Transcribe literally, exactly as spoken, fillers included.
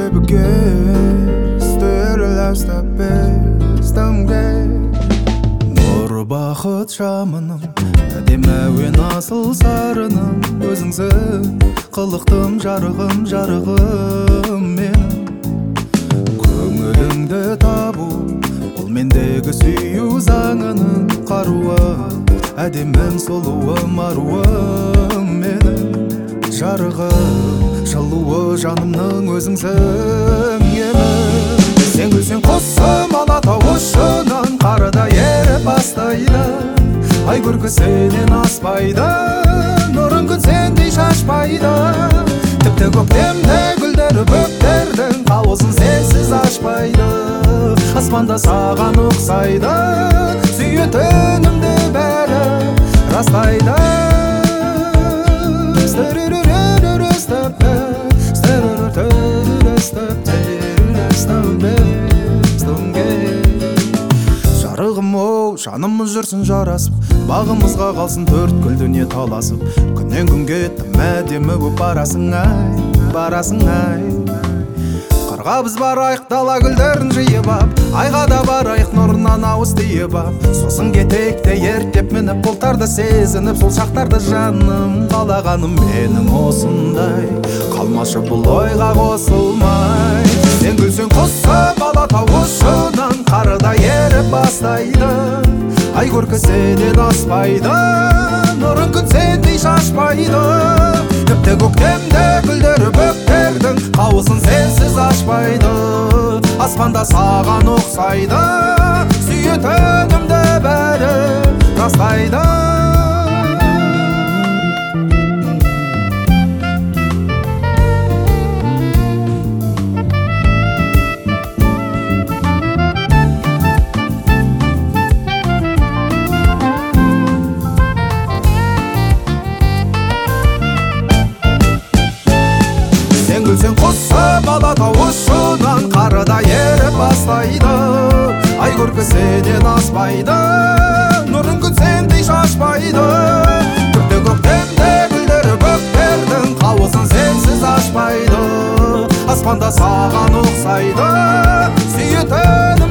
жебіге стерілі ұстап бестіңге нұр бақыт шамының әдемі әуен асыл сарының өзіңсің қылықтым жарығым жарығым менің көңіліңді табу ол мендегі сүю заңының қаруы әдемім сұлуым аруым менің жарығым жылуы жанымның өзіңсің емін сен күлсең құсым алатау ұшынан қарыда еріп бастайды ай көркі сенен аспайды нұрын күн сендей шашпайды тіпті көктемде гүлдері бөктердің қауызын сенсіз ашпайды аспанда саған ұқсайды сүйетінімді бәрі растайды жарығым оу жанымыз жүрсін жарасып бағымызға қалсын төрткүл дүние таласып күннен күнге тым әдемі боп барасың ай барасың ай қырға біз барайық дала гүлдерін жиып ап айға да барайық нұрынан ауыз тиіп ап сосын кетейік те ерттеп мініп бұлттарды сезініп сол шақтарды жаным қалағаным менің осындай қалмашы бұл ойға қосылмай сен күлсең құсып алатау ұшынан қарыда еріп бастайды ай көркі сенен аспайды нұрын күн сендей шашпайды тіпті көктемде гүлдері бөктердің қауызын сенсіз ашпайды аспанда саған ұқсайды сүйетінімді бәрі растайды сен құсып алатау ұшынан қарыда еріп бастайды ай көркі сенен аспайды нұрын күн сендей шашпайды тіпті көктемде гүлдері бөктердің қауызын сенсіз ашпайды аспанда саған ұқсайды сүйетін